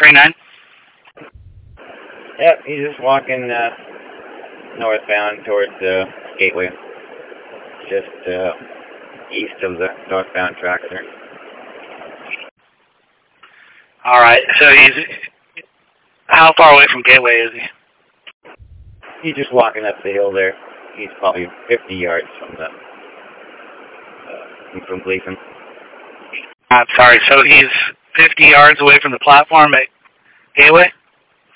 39? Yep, he's just walking northbound towards Gateway. Just east of the northbound tracks there. All right. So how far away from Gateway is he? He's just walking up the hill there. He's probably 50 yards from Gleason. I'm sorry. So he's 50 yards away from the platform at Gateway?